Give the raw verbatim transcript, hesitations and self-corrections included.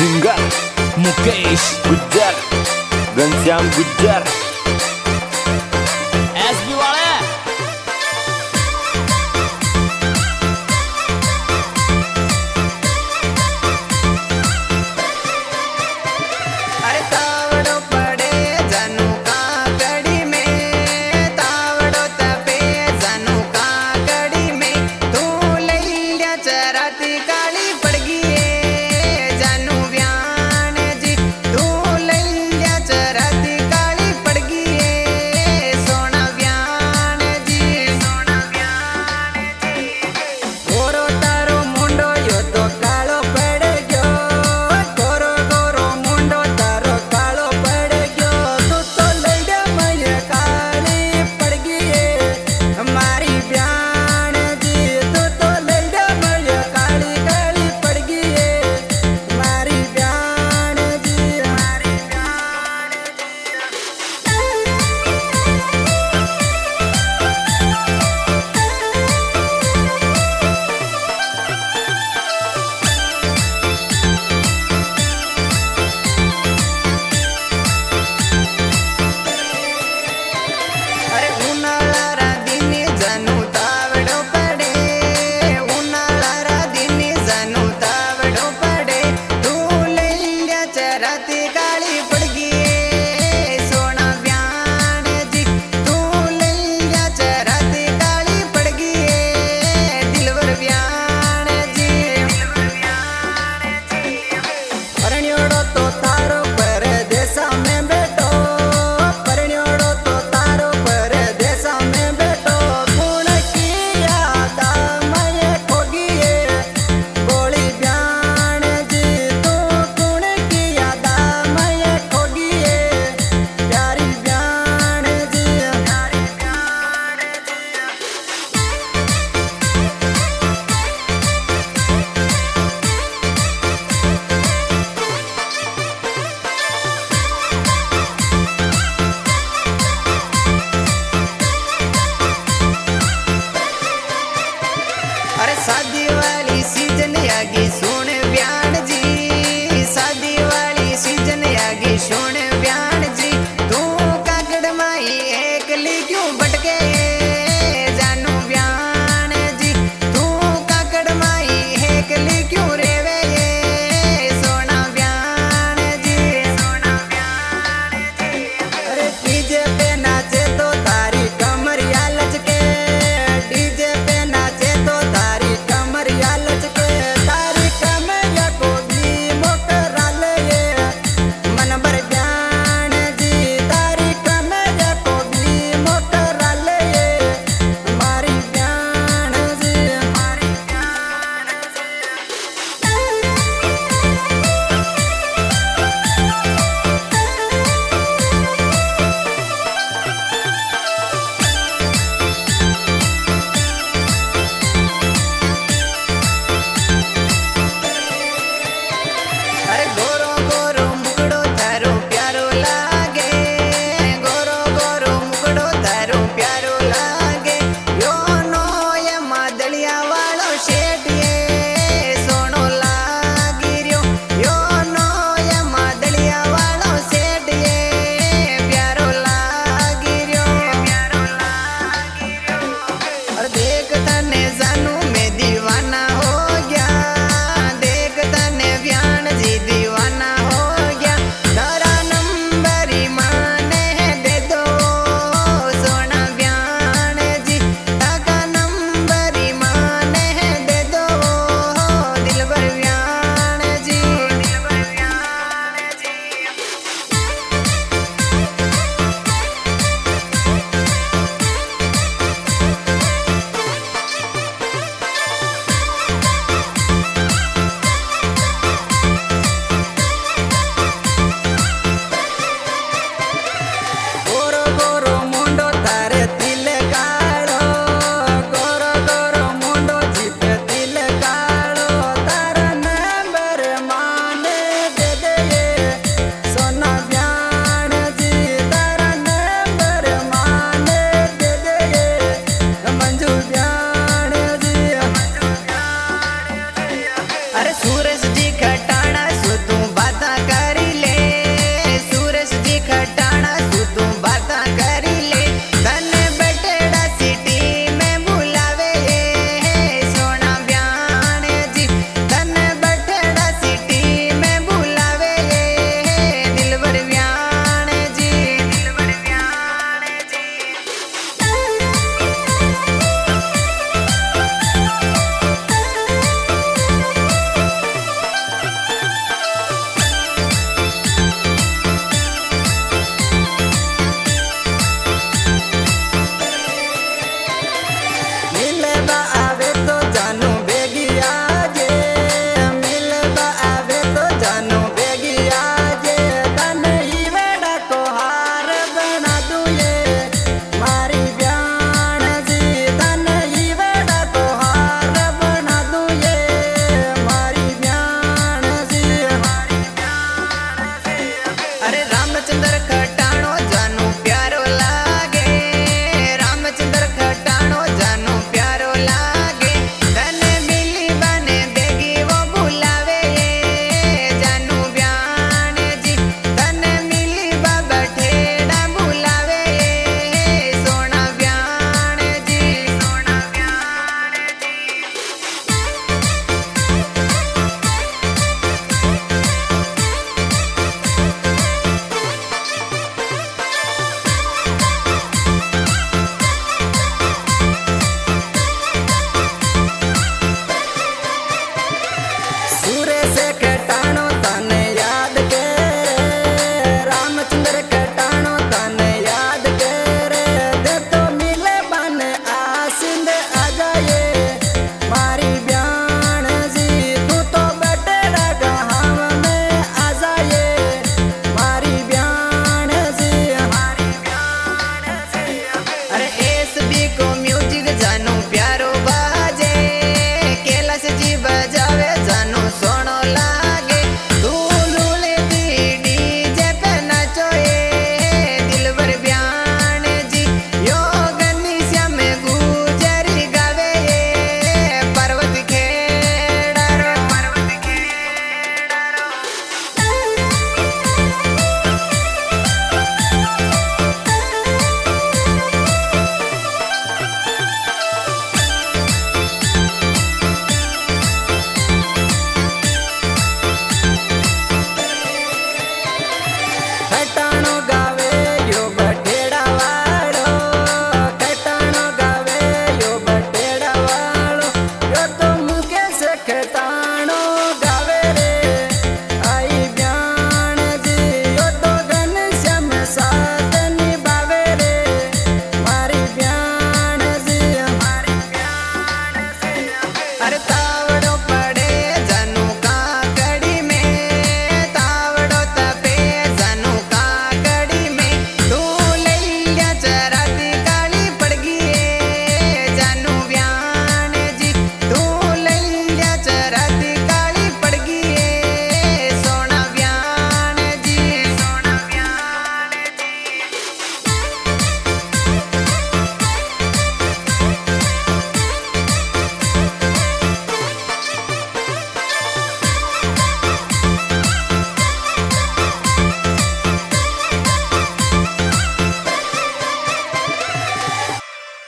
Singer Mukesh Gujjar, Ghanshyam Gujjar, SB वाले। अरे तावड़ो पड़े जानू का कड़ी में, तावड़ो तपे जानू का कड़ी में, तू लैया चराती काली पड़ गई है जानू ब्यान जी, तू लैया चराती काली पड़ गई है सोना ब्यान जी, सोना ब्यान जी। गोरो तारो मुंडो यो तो कालो पड़ गयो, गोरो गोरो मुंडो तारो कालो पड़ गयो, तू तो लैया मैया काली पड़ गई है हमारी ब्यान जी, तू तो लैया मैया काली काली पड़ गई है हमारी ब्यान जी, हमारी ब्यान अरे उन्हाळा दिनी जानू तावडो पडे, उन्हाळा दिनी जानू तावडो पडे, तू लैया चराती काळी पड़ गई है सोना ब्यान जी, तू लैया चराती काळी पड़ गई है दिलवर ब्यान जी, दिलवर ब्यान जी। परण्योड़ो तो तारो परदेसा में बैठो, परण्योड़ो तो तारो परदेसा में बैठो, गुण की याद मैं खोगी है बोली ब्यान जी, तू गुण की याद मैं खोगी है प्यारी ब्यान जी, प्यारी ब्यान जी। अरे शादी वाली सीजन आगी सुन ब्यान जी, शादी वाली सीजन आगी सुन ब्यान जी, तू काकड़ माई एकली क्यों भटके जानू ब्यान जी, तू काकड़ माई एकली क्यों रेवे सोना ब्यान जी, सोना ब्यान जी। अरे डीजे पे नाचे तो तारी कमरिया लचके, डीजे पे नाचे तो तारी कमरिया ताणो गावे रे आई ब्याण जी यो तो घनश्याम साथ निभावे रे मारी ब्याण जी मारी ब्याण जी अरे